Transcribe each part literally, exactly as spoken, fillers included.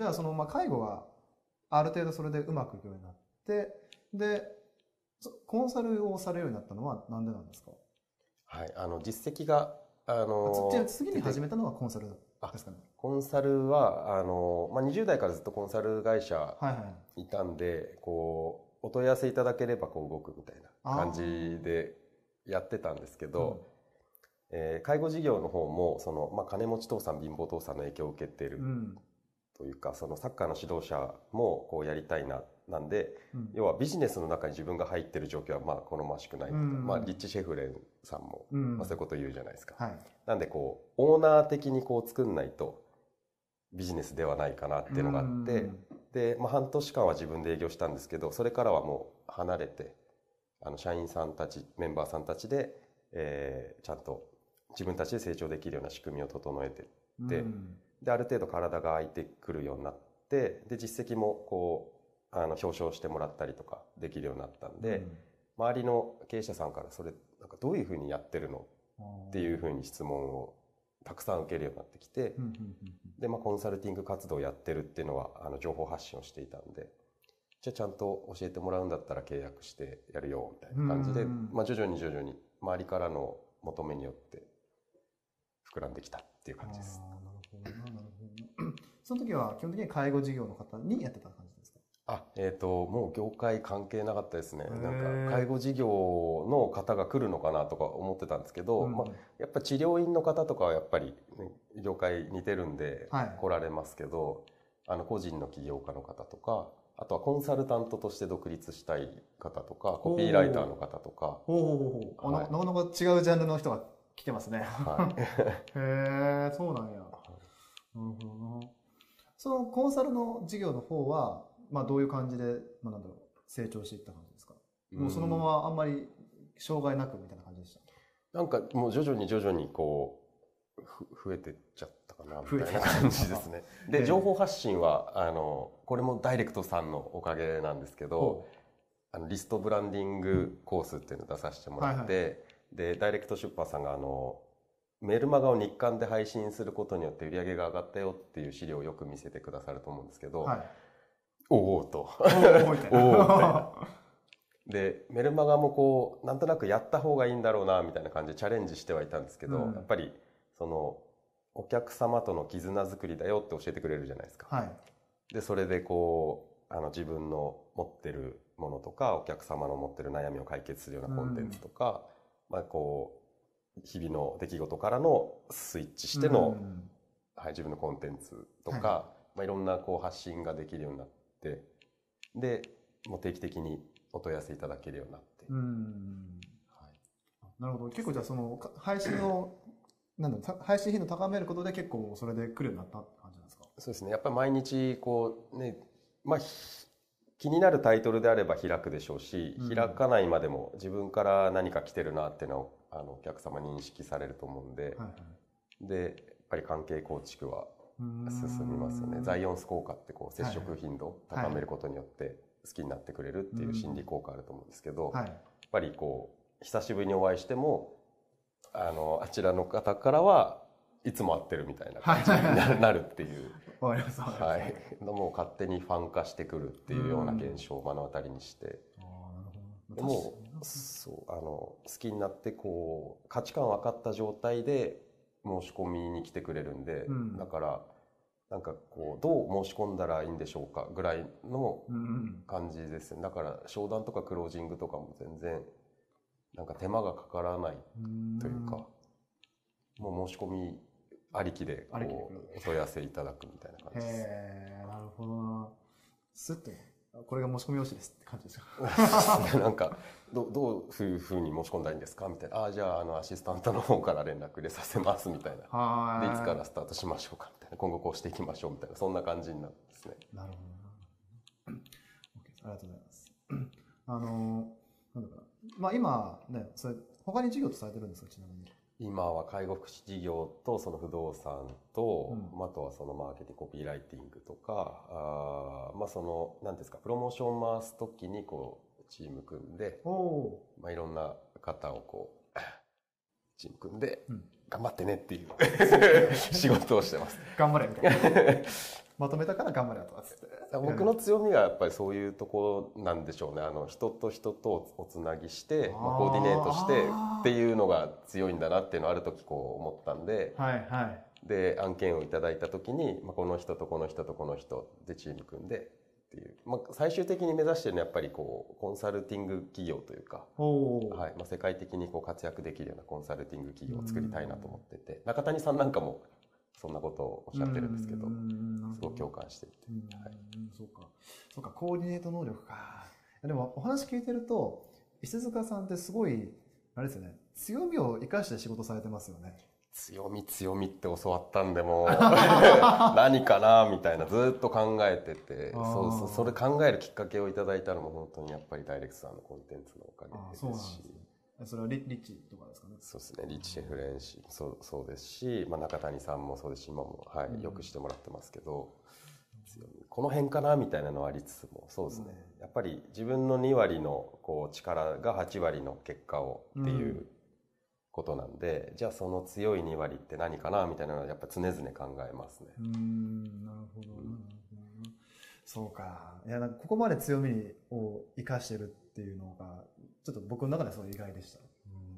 ゃあその、まあ、介護がある程度それでうまくいくようになって、で、コンサルをされるようになったのはなんでなんですか？ はい、あの実績が、あのじゃあ次に始めたのはコンサルですかね？ コンサルはあの、まあ、にじゅう代からずっとコンサル会社いたんで、はいはい、こうお問い合わせいただければこう動くみたいな感じでやってたんですけど、うん、えー、介護事業の方もその、まあ、金持ち父さん貧乏父さんの影響を受けてるというか、うん、そのサッカーの指導者もこうやりたいななんで、うん、要はビジネスの中に自分が入ってる状況はまあ好ましくないとか、うん、まあ、リッチ・シェフレンさんも、うん、まあ、そういうこと言うじゃないですか、はい、なんでこうオーナー的にこう作んないとビジネスではないかなっていうのがあって、うん、で、まあ、半年間は自分で営業したんですけど、それからはもう離れてあの社員さんたちメンバーさんたちで、えー、ちゃんと自分たちで成長できるような仕組みを整えてって、うん、である程度体が空いてくるようになって、で実績もこうあの表彰してもらったりとかできるようになったんで、うん、周りの経営者さんからそれなんかどういうふうにやってるのっていうふうに質問をたくさん受けるようになってきて、うんうんうん、で、まあ、コンサルティング活動をやってるっていうのはあの情報発信をしていたんで、じゃあちゃんと教えてもらうんだったら契約してやるよみたいな感じで、まあ、徐々に徐々に周りからの求めによって膨らんできたっていう感じです。 あ、なるほどな、なるほど。その時は基本的に介護事業の方にやってた感じですか？ あ、えっと、もう業界関係なかったですね。なんか介護事業の方が来るのかなとか思ってたんですけど、うん、まあ、やっぱ治療院の方とかはやっぱり、ね、業界似てるんで来られますけど、はい、あの個人の起業家の方とか、あとはコンサルタントとして独立したい方とか、コピーライターの方とか。 ほうほうほうほう、はい、なかなか違うジャンルの人が来てますね。はい、へえ、そうなんや。なるほどな。そのコンサルの事業の方は、まあ、どういう感じで、まあ、なんだろう、成長していった感じですか？うん、もうそのままあんまり障害なくみたいな感じでした？ なんかもう徐々に徐々にこう増えてっちゃったかなみたいな感じですね。で、情報発信はあのこれもダイレクトさんのおかげなんですけど、あのリストブランディングコースっていうのを出させてもらって、はいはい、でダイレクト出版さんがあのメルマガを日刊で配信することによって売り上げが上がったよっていう資料をよく見せてくださると思うんですけど、はい、おおとおおみたいなでメルマガもこうなんとなくやった方がいいんだろうなみたいな感じでチャレンジしてはいたんですけど、うん、やっぱりそのお客様との絆作りだよって教えてくれるじゃないですか、はい、でそれでこうあの自分の持ってるものとかお客様の持ってる悩みを解決するようなコンテンツとか、うん、まあこう日々の出来事からのスイッチしての、うんはい、自分のコンテンツとか、はいまあ、いろんなこう発信ができるようになってでもう定期的にお問い合わせいただけるようになって、うん、 はい、なるほど。結構じゃあその配信のなんだ配信頻度高めることで結構それで来るようになったって感じなんですか？ そうですね。やっぱり毎日こうね、まあ気になるタイトルであれば開くでしょうし、うん、開かないまでも自分から何か来てるなっていうのをあのお客様に認識されると思うんで、はいはい、でやっぱり関係構築は進みますよね。ザイオンス効果ってこう接触頻度を高めることによって好きになってくれるっていう心理効果あると思うんですけど、はい、やっぱりこう久しぶりにお会いしてもあのあちらの方からはいつも会ってるみたいな感じになるっていうわかります、 はい、のも勝手にファン化してくるっていうような現象を目の当たりにして、でもそうあの好きになってこう価値観分かった状態で申し込みに来てくれるんで、うん、だからなんかこうどう申し込んだらいいんでしょうかぐらいの感じですね。だから商談とかクロージングとかも全然なんか手間がかからないというか、もう申し込みありきでこうお問い合わせいただくみたいな感じです。 へー、なるほどな。スッとこれが申し込み用紙ですって感じですか？ なんかどどういうふうに申し込んだらいいんですかみたいな、ああじゃああのアシスタントの方から連絡入れさせますみたいな、でいつからスタートしましょうかみたいな、今後こうしていきましょうみたいな、そんな感じになるんですね。 なるほどな。ありがとうございます。あのなんだかな、まあ今ね、それ他に事業とされてるんですか？ちなみに。 今は介護福祉事業とその不動産と、うん、あとはそのマーケティングコピーライティングとか、あまあその何ですかプロモーションを回すときにこうチーム組んで、まあいろんな方をこうチーム組んで、頑張ってねっていう仕事をしてます。 頑張れみたいな。まとめたから頑張れとかつって。 僕の強みがやっぱりそういうところなんでしょうね。あの人と人とおつなぎして、まあ、コーディネートしてっていうのが強いんだなっていうのをある時こう思ったんで、 はいはい、 で案件をいただいた時に、まあ、この人とこの人とこの人でチーム組んでっていう、まあ、最終的に目指してるのはやっぱりこうコンサルティング企業というか、はいまあ、世界的にこう活躍できるようなコンサルティング企業を作りたいなと思ってて、中谷さんなんかもそんなことをおっしゃってるんですけど、すごく共感していて、はい、 そうかそうか、コーディネート能力か。でもお話聞いてると石塚さんってすごいあれですよね、強みを生かして仕事されてますよね。 強み強みって教わったんでも何かなみたいなずっと考えてて、そうそう、それ考えるきっかけをいただいたのも本当にやっぱりダイレクトさんのコンテンツのおかげですし。 そうなんですね。それはリッチとかですかね。 そうですね、リッチシェフレンシーそうそうですし、まあ、中谷さんもそうですし今も、はい、よくしてもらってますけど、強みこの辺かなみたいなのはありつつも、そうですね、やっぱり自分のに割のこう力がはち割の結果をっていうことなんで、じゃあその強いに割って何かなみたいなのはやっぱ常々考えますね。 うーん、なるほど、うん、そうか。いや、なんかここまで強みを生かしてるっていうのがちょっと僕の中ではすごい意外でした。うん、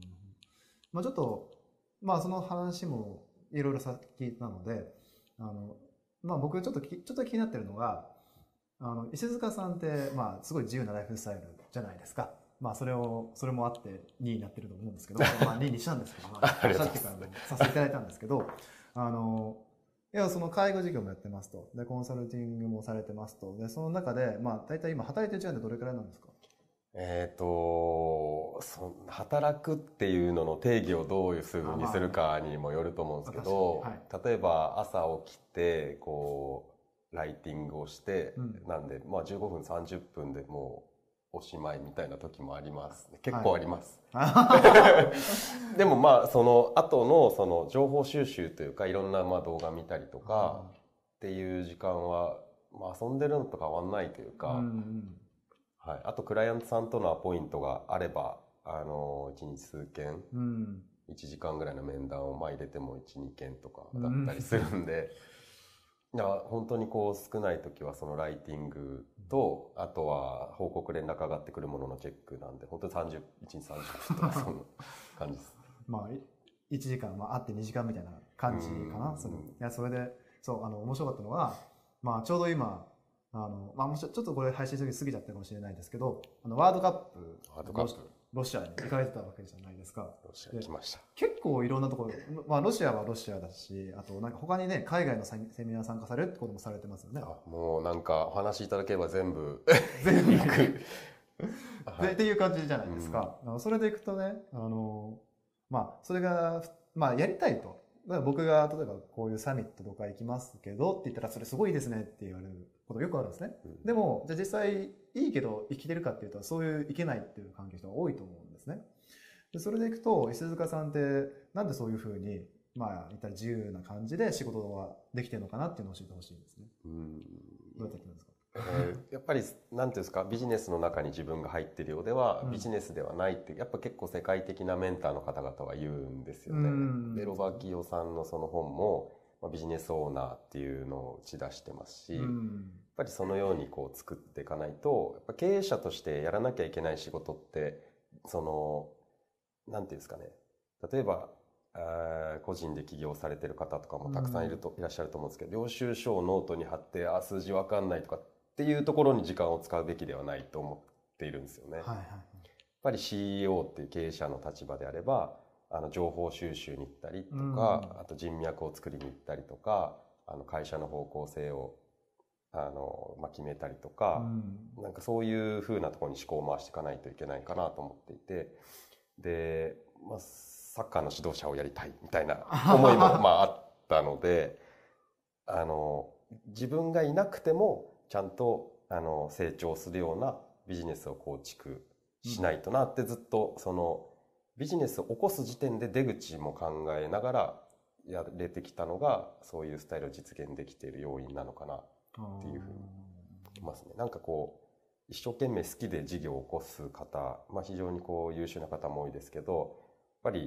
まあ、ちょっとまあその話もいろいろさ聞いたので、あのまあ僕ちょっときちょっと気になってるのが、あの石塚さんってまあすごい自由なライフスタイルじゃないですか。まあそれをそれもあってにいになってると思うんですけど、まあにいにしたんですけど、まあ、さっきからさせていただいたんですけど、あのいやその介護事業もやってますと、でコンサルティングもされてますと、でその中でまあ大体今働いてる時間ってどれくらいなんですか？ えっとそ働くっていうのの定義をどういうふうにするかにもよると思うんですけど、はい、例えば朝起きてこうライティングをして、うん、なんで、まあ、じゅうごふんさんじゅっぷんでもうおしまいみたいな時もありますね。結構あります、はい、でもまあその後のその情報収集というかいろんなまあ動画見たりとかっていう時間は、まあ、遊んでるのと変わんないというか、うんうん、はい、あとクライアントさんとのアポイントがあればあのいちにち数件、うん、いちじかんぐらいの面談をまあ入れてもいち、にけんとかだったりするんで、うん、いや本当にこう少ない時はそのライティングと、あとは報告連絡上がってくるもののチェックなんで、本当にさんじゅう、いちにちさんじゅっぷんとかそんな感じです。 まあいちじかん、まあ、あってにじかんみたいな感じかな。そのいやそれでそうあの面白かったのは、まあ、ちょうど今あの、まあ、ちょっとこれ配信する過ぎちゃったかもしれないですけど、あのワールドカップ、 ワールドカップロシアに行かれてたわけじゃないですか。 ロシアに来ました。 結構いろんなところ、まあ、ロシアはロシアだし、あとなんか他にね海外のセミナー参加されるってこともされてますよね。 あ、もうなんかお話しいただければ全部全部行くはい、っていう感じじゃないですか。うん、それでいくとね、あのまあそれがまあやりたいと。だから僕が例えばこういうサミットとか行きますけどって言ったらそれすごいですねって言われることよくあるんですね。うん、でもじゃあ実際いいけど生きてるかっていうとそういういけないっていう関係の人が多いと思うんですね。でそれでいくと石塚さんってなんでそういうふうにまあ言ったら自由な感じで仕事はできてるのかなっていうのを教えてほしいんですね。うん、どうやってやってるんですか？ えー、やっぱりなんていうんですか、ビジネスの中に自分が入っているようでは、うん、ビジネスではないってやっぱ結構世界的なメンターの方々は言うんですよね。でロバキオさんのその本も、まあ、ビジネスオーナーっていうのを打ち出してますし、うん、やっぱりそのようにこう作っていかないと、やっぱ経営者としてやらなきゃいけない仕事ってそのなんていうんですかね、例えば個人で起業されてる方とかもたくさんいると、うん、いらっしゃると思うんですけど、領収書をノートに貼ってあ数字わかんないとかっていうところに時間を使うべきではないと思っているんですよね。はいはい、やっぱり シーイーオー っていう経営者の立場であればあの情報収集に行ったりとか、うん、あと人脈を作りに行ったりとか、あの会社の方向性をあの、まあ、決めたりとか、うん、なんかそういう風なところに思考を回していかないといけないかなと思っていて、で、まあ、サッカーの指導者をやりたいみたいな思いもまああったのであの自分がいなくてもちゃんとあの成長するようなビジネスを構築しないとなって、ずっとそのビジネスを起こす時点で出口も考えながらやれてきたのが、そういうスタイルを実現できている要因なのかなっていうふうに思いますね。なんかこう一生懸命好きで事業を起こす方、まあ、非常にこう優秀な方も多いですけど、やっぱり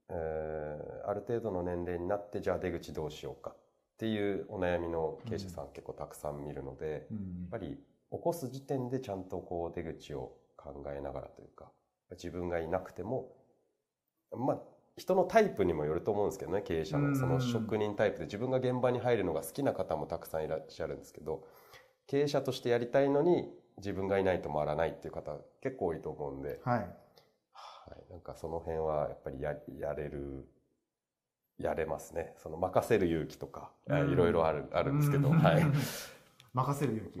えー、ある程度の年齢になってじゃあ出口どうしようかっていうお悩みの経営者さん結構たくさん見るので、うん、やっぱり起こす時点でちゃんとこう出口を考えながらというか、自分がいなくてもまあ人のタイプにもよると思うんですけどね、経営者のその職人タイプで自分が現場に入るのが好きな方もたくさんいらっしゃるんですけど、経営者としてやりたいのに自分がいないと回らないっていう方結構多いと思うんで、はい、はい、なんかその辺はやっぱり や, やれるやれますね。その任せる勇気とかいろいろあるあるんですけど、はい、 任せる勇気、うん、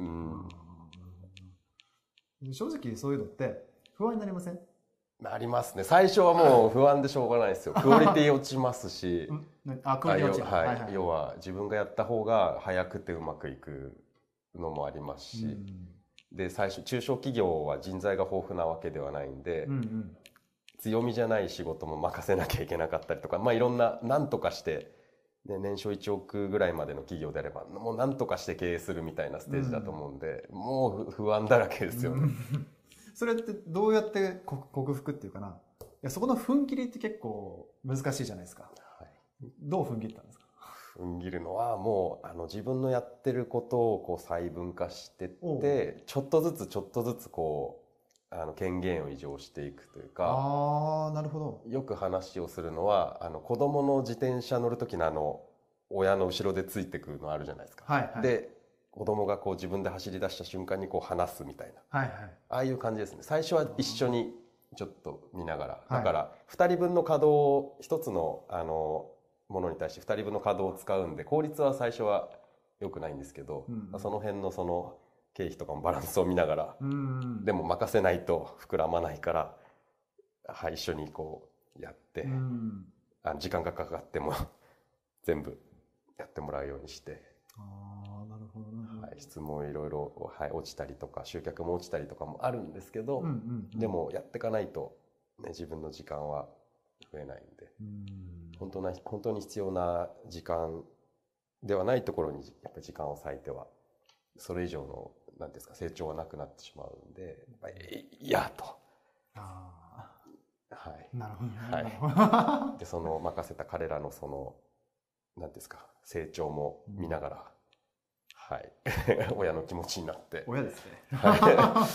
正直そういうのって不安になりません？ なりますね。最初はもう不安でしょうがないですよ。クオリティ落ちますし、 あ、クオリティ落ちる。 はい、はいはい、要は自分がやった方が早くてうまくいくのもありますし、うん、で最初中小企業は人材が豊富なわけではないんで、うんうん、強みじゃない仕事も任せなきゃいけなかったりとか、まあいろんな何とかして、ね、年商いちおくぐらいまでの企業であればもう何とかして経営するみたいなステージだと思うんで、うん、もう不安だらけですよね。うんそれってどうやって克服っていうかな、いやそこの踏ん切りって結構難しいじゃないですか、はい、どう踏ん切ったんですか？ 踏ん切るのはもうあの自分のやってることをこう細分化してってちょっとずつちょっとずつこうあの権限を移譲していくというか。 あー、なるほど。 よく話をするのはあの子供の自転車乗る時のあの親の後ろでついてくるのあるじゃないですか、はいはい、で子供がこう自分で走り出した瞬間にこう離すみたいな、はいはい、ああいう感じですね。最初は一緒にちょっと見ながら、だからふたりぶんの稼働をひとつのあのものに対してふたりぶんの稼働を使うんで効率は最初は良くないんですけど、うんうん、その辺のその経費とかもバランスを見ながら、うんうん、でも任せないと膨らまないから、はい、一緒にこうやって、うん、あの時間がかかっても全部やってもらうようにして。 あ、なるほどね。 はい、質問いろいろ、はい、落ちたりとか集客も落ちたりとかもあるんですけど、うんうんうん、でもやっていかないと、ね、自分の時間は増えないんで、うん本当な本当に必要な時間ではないところにやっぱり時間を割いてはそれ以上の何ですか成長はなくなってしまうんで、やっぱりいやと。あはい、 なるほど、 ね、はい、でその任せた彼らのその何ですか成長も見ながら、うんはい、親の気持ちになって親ですね、はい、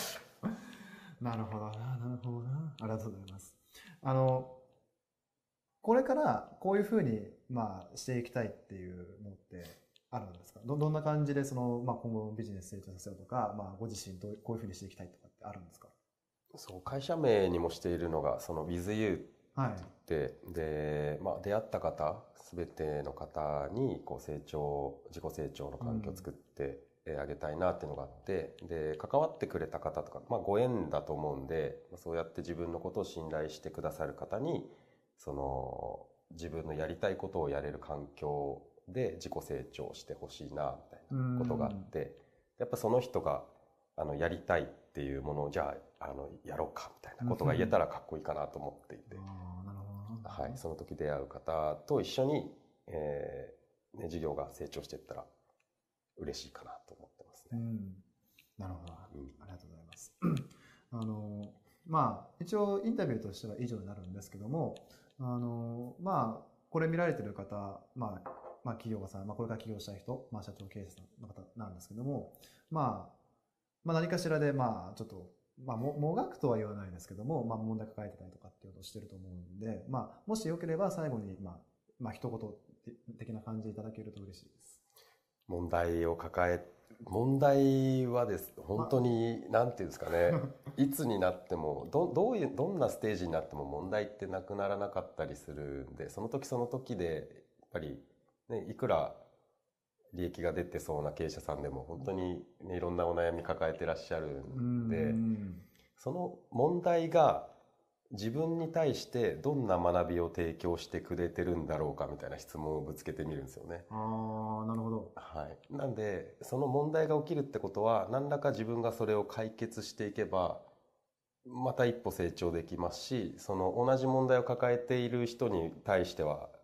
なるほどななるほどなありがとうございます。あのこれからこういうふうに、まあ、していきたいっていうのってあるんですか？ ど, どんな感じでその、まあ、今後のビジネス成長させようとか、まあ、ご自身どうこういうふうにしていきたいとかってあるんですか？ そう会社名にもしているのがその WithYou って言って、はい、で、まあ、出会った方全ての方にこう成長自己成長の環境を作ってあげたいなっていうのがあって、うん、で関わってくれた方とか、まあ、ご縁だと思うんでそうやって自分のことを信頼してくださる方にその自分のやりたいことをやれる環境で自己成長してほしいなみたいなことがあって、うん、やっぱその人があのやりたいっていうものをじゃあ、あのやろうかみたいなことが言えたらかっこいいかなと思っていて、はい、その時出会う方と一緒に、えーね、事業が成長していったら嬉しいかなと思ってますね。うん、 なるほど、うん、ありがとうございます。あのまあ一応インタビューとしては以上になるんですけども、あのまあこれ見られてる方、まあまあ、企業家さん、まあ、これから起業したい人、まあ、社長経営者の方なんですけども、まあ、まあ何かしらでまあちょっと、まあ、ももがくとは言わないですけども、まあ、問題抱えてたりとかっていうことをしてると思うんで、まあ、もしよければ最後に、まあまあ、一言的な感じでいただけると嬉しいです。 問題を抱え問題はです本当に何ていうんですかねいつになっても ど, どういうどんなステージになっても問題ってなくならなかったりするんで、その時その時でやっぱり、ね、いくら利益が出てそうな経営者さんでも本当に、ね、いろんなお悩み抱えてらっしゃるんで、んその問題が自分に対してどんな学びを提供してくれてるんだろうかみたいな質問をぶつけてみるんですよね。 ああ、なるほど。 はい。なんでその問題が起きるってことは何らか自分がそれを解決していけばまた一歩成長できますし、その同じ問題を抱えている人に対しては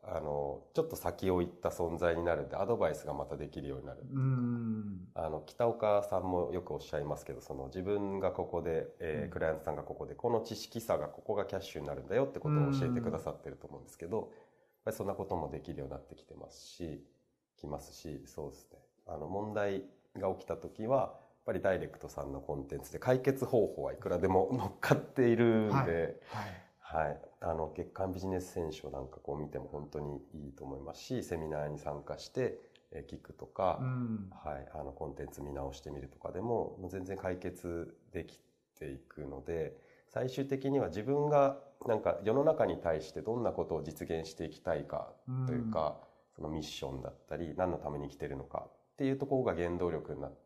あのちょっと先を行った存在になるんで、アドバイスがまたできるようになる。うん、あの北岡さんもよくおっしゃいますけど、その自分がここで、えー、クライアントさんがここで、この知識差がここがキャッシュになるんだよってことを教えてくださってると思うんですけど、やっぱりそんなこともできるようになってきてますし、きますし、そうですね。あの問題が起きた時はやっぱりダイレクトさんのコンテンツで解決方法はいくらでも乗っかっているんで、はいはいはい、あの月刊ビジネス選書なんかこう見ても本当にいいと思いますし、セミナーに参加して聞くとか、うんはい、あのコンテンツ見直してみるとかでも全然解決できていくので、最終的には自分がなんか世の中に対してどんなことを実現していきたいかというか、うん、そのミッションだったり何のために生きてるのかっていうところが原動力になって、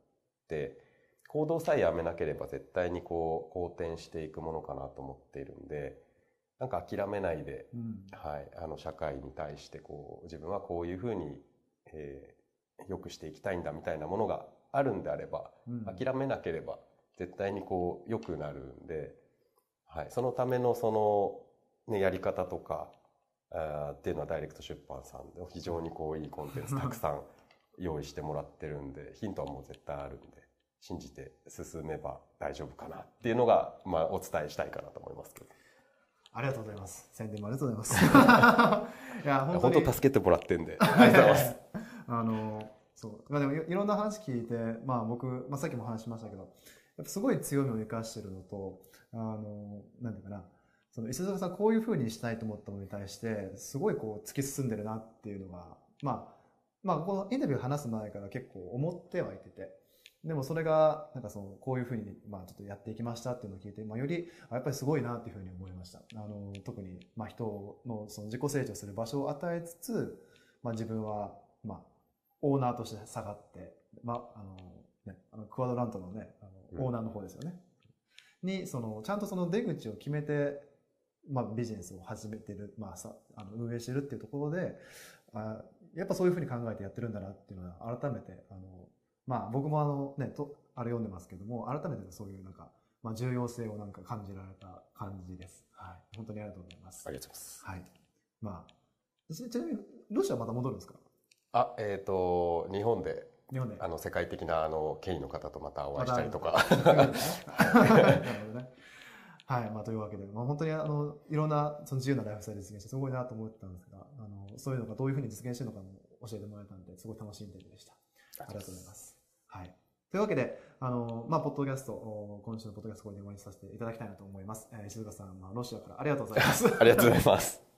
行動さえやめなければ絶対にこう好転していくものかなと思っているんで、なんか諦めないで、うんはい、あの社会に対してこう自分はこういうふうに、えー、良くしていきたいんだみたいなものがあるんであれば、うん、諦めなければ絶対にこう良くなるんで、はい、そのためのその、ね、やり方とかあっていうのはダイレクト出版さんで非常にこういいコンテンツたくさん用意してもらってるんで、ヒントはもう絶対あるんで、信じて進めば大丈夫かなっていうのが、まあ、お伝えしたいかなと思いますけど。 ありがとうございます。宣伝もありがとうございます。いや本当に本当助けてもらってんでありがとうございます。 あのそう、まあ、でもいろんな話聞いて、まあ、僕、まあ、さっきも話しましたけど、やっぱすごい強みを生かしてるのと、あのなんていうかな、その石塚さんこういうふうにしたいと思ったものに対してすごいこう突き進んでるなっていうのが、まあまあ、このインタビュー話す前から結構思ってはいてて、でもそれがなんかそのこういうふうにまあちょっとやっていきましたっていうのを聞いて、まあ、よりやっぱりすごいなっていうふうに思いました。あの特にまあ人のその自己成長する場所を与えつつ、まあ、自分はまあオーナーとして下がって、まああのね、あのクワドラントのねあのオーナーの方ですよね、うん、にそのちゃんとその出口を決めて、まあ、ビジネスを始めてる、まあ、さあの運営してるっていうところで、あやっぱそういうふうに考えてやってるんだなっていうのは改めてあのまあ僕もあのねとあれ読んでますけども、改めてそういうなんか、まあ、重要性をなんか感じられた感じです。はい、本当にありがとうございます。 ありがとうございます。 はい。まあちなみにロシアはまた戻るんですか？ あ、えっ、ー、と日本で日本であの世界的なあの権威の方とまたお会いしたりとか。 なるほどね。はい、まあというわけで、まあ本当にあのいろんなその自由なライフスタイル実現してすごいなと思ってたんですが、あのそういうのがどういうふうに実現してるのかも教えてもらえたのですごい楽しいインタビューでした。ありがとうございます。はい。というわけで、あの、まあ、ポッドキャスト、今週のポッドキャストこれで終わりにさせていただきたいなと思います。えー、石塚さん、まあ、ロシアからありがとうございます。 ありがとうございます。